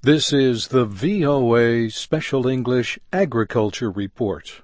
This is the VOA Special English Agriculture Report.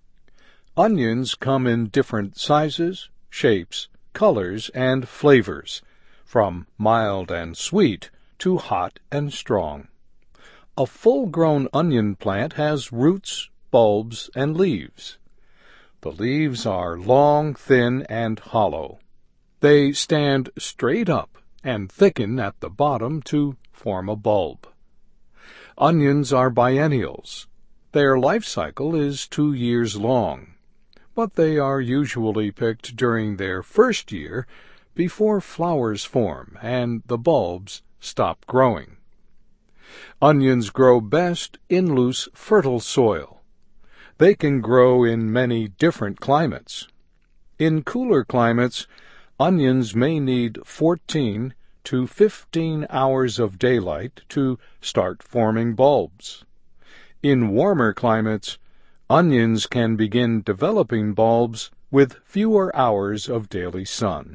Onions come in different sizes, shapes, colors, and flavors, from mild and sweet to hot and strong. A full-grown onion plant has roots, bulbs, and leaves. The leaves are long, thin, and hollow. They stand straight up and thicken at the bottom to form a bulb. Onions are biennials. Their life cycle is 2 years long, but they are usually picked during their first year before flowers form and the bulbs stop growing. Onions grow best in loose, fertile soil. They can grow in many different climates. In cooler climates, onions may need 14 to 15 hours of daylight to start forming bulbs. In warmer climates, onions can begin developing bulbs with fewer hours of daily sun.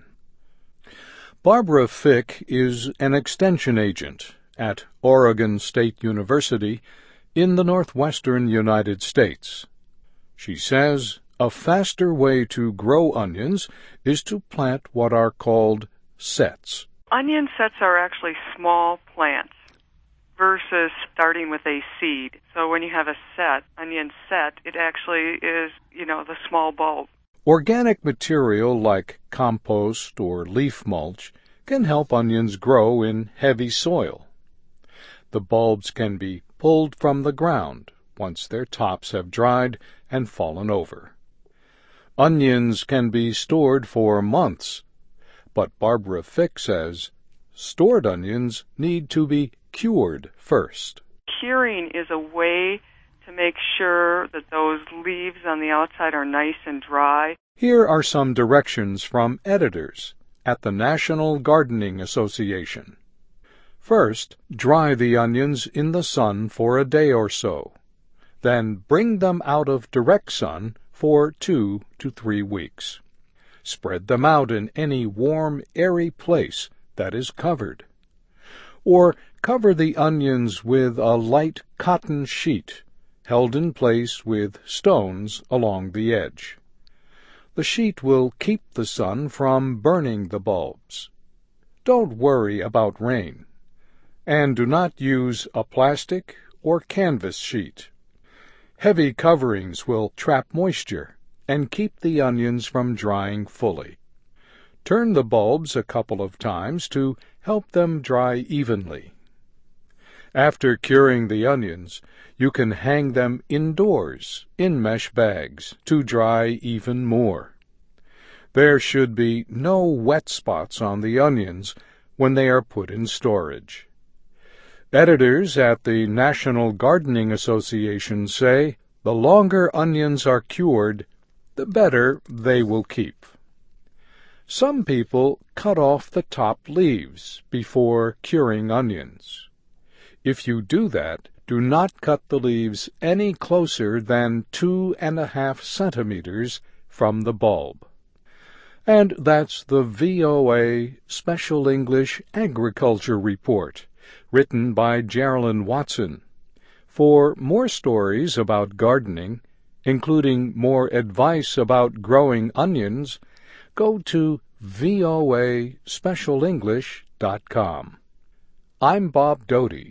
Barbara Fick is an extension agent at Oregon State University in the northwestern United States. She says a faster way to grow onions is to plant what are called sets. Onion sets are actually small plants versus starting with a seed. So when you have a onion set, it actually is, the small bulb. Organic material like compost or leaf mulch can help onions grow in heavy soil. The bulbs can be pulled from the ground once their tops have dried and fallen over. Onions can be stored for months, but Barbara Fick says stored onions need to be cured first. Curing is a way to make sure that those leaves on the outside are nice and dry. Here are some directions from editors at the National Gardening Association. First, dry the onions in the sun for a day or so. Then bring them out of direct sun for 2 to 3 weeks. Spread them out in any warm, airy place that is covered. Or cover the onions with a light cotton sheet held in place with stones along the edge. The sheet will keep the sun from burning the bulbs. Don't worry about rain. And do not use a plastic or canvas sheet. Heavy coverings will trap moisture and keep the onions from drying fully. Turn the bulbs a couple of times to help them dry evenly. After curing the onions, you can hang them indoors in mesh bags to dry even more. There should be no wet spots on the onions when they are put in storage. Editors at the National Gardening Association say the longer onions are cured, the better they will keep. Some people cut off the top leaves before curing onions. If you do that, do not cut the leaves any closer than 2.5 centimeters from the bulb. And that's the VOA Special English Agriculture Report, written by Geraldine Watson. For more stories about gardening, including more advice about growing onions, go to voaspecialenglish.com. I'm Bob Doty.